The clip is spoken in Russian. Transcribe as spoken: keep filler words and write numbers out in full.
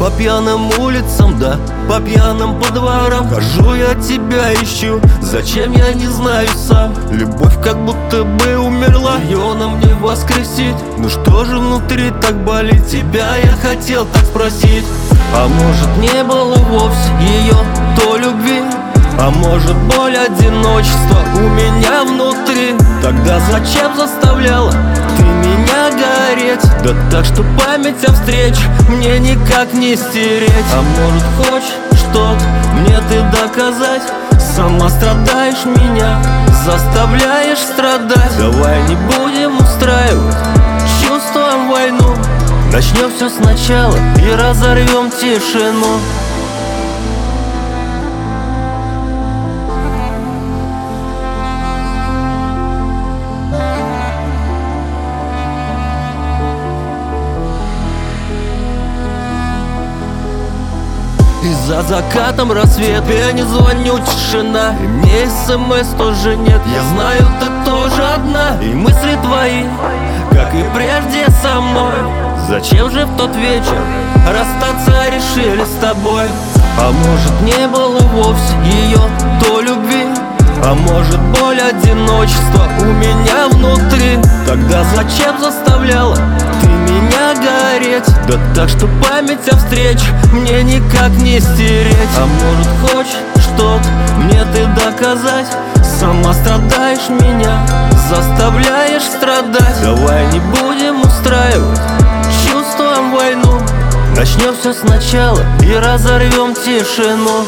По пьяным улицам, да, по пьяным по дворам хожу, я тебя ищу, зачем я не знаю сам. Любовь как будто бы умерла, ее нам не воскресить. Ну что же внутри так болит, тебя я хотел так спросить. А может не было вовсе ее той любви, а может боль одиночества у меня внутри. Тогда зачем заставляла ты меня гореть? Да так, что память о встрече мне никак не стереть. А может хочешь что-то мне ты доказать? Сама страдаешь меня, заставляешь страдать. Давай не будем устраивать, чувствуем войну. Начнем все сначала и разорвем тишину. И за закатом рассвет, я не звоню, тишина. И мне смс тоже нет, я знаю, ты тоже одна. И мысли твои, как и прежде со мной. Зачем же в тот вечер расстаться решили с тобой? А может не было вовсе ее той любви, а может боль одиночества у меня внутри. Тогда зачем заставляла ты меня гореть? Да так, что память о встрече мне никак не стереть. А может хочешь что-то мне ты доказать? Сама страдаешь меня, заставляешь страдать. Давай не будем устраивать, чувствуем войну. Начнем все сначала и разорвем тишину.